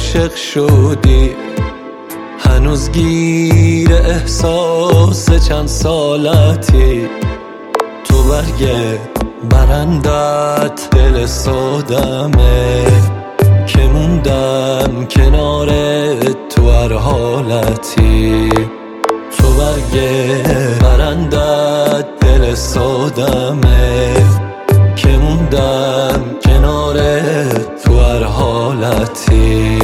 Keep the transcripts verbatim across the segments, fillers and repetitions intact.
عاشق شدی، هنوز گیر احساس چند سالتی. تو برگ برندت دل سادمه که موندم کنارت تو هر حالتی. تو برگ برندت دل سادمه که موندم کنارت تو هر حالتی.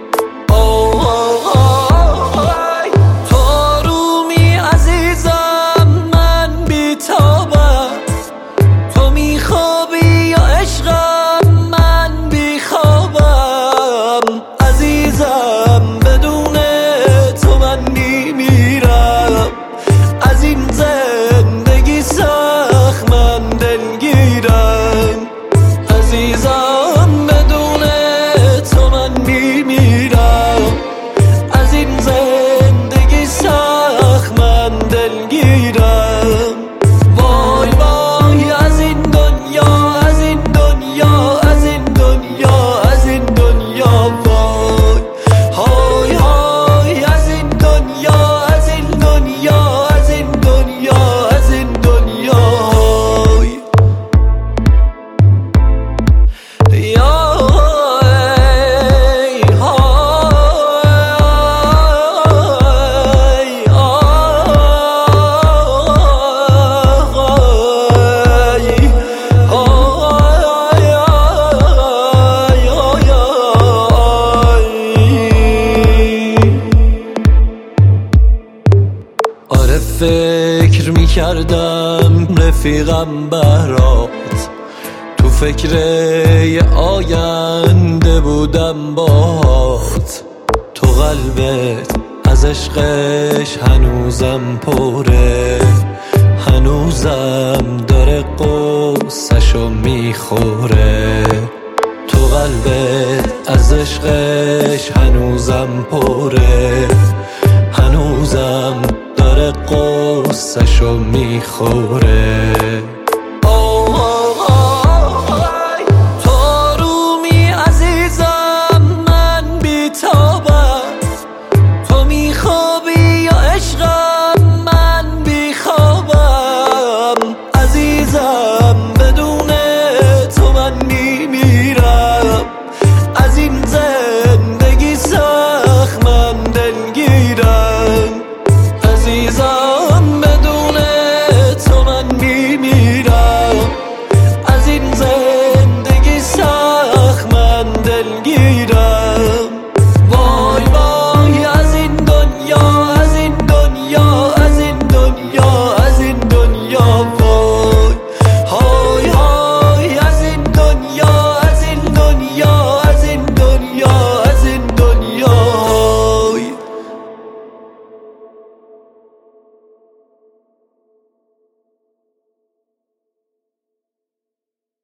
فکر میکردم رفیقم برات، تو فکر یه آینده بودم باهات. تو قلبت از عشقش هنوزم پره، هنوزم داره قصه‌شو میخوره. تو قلبت از عشقش هنوزم پره، هنوزم داره قصه‌شو میخوره.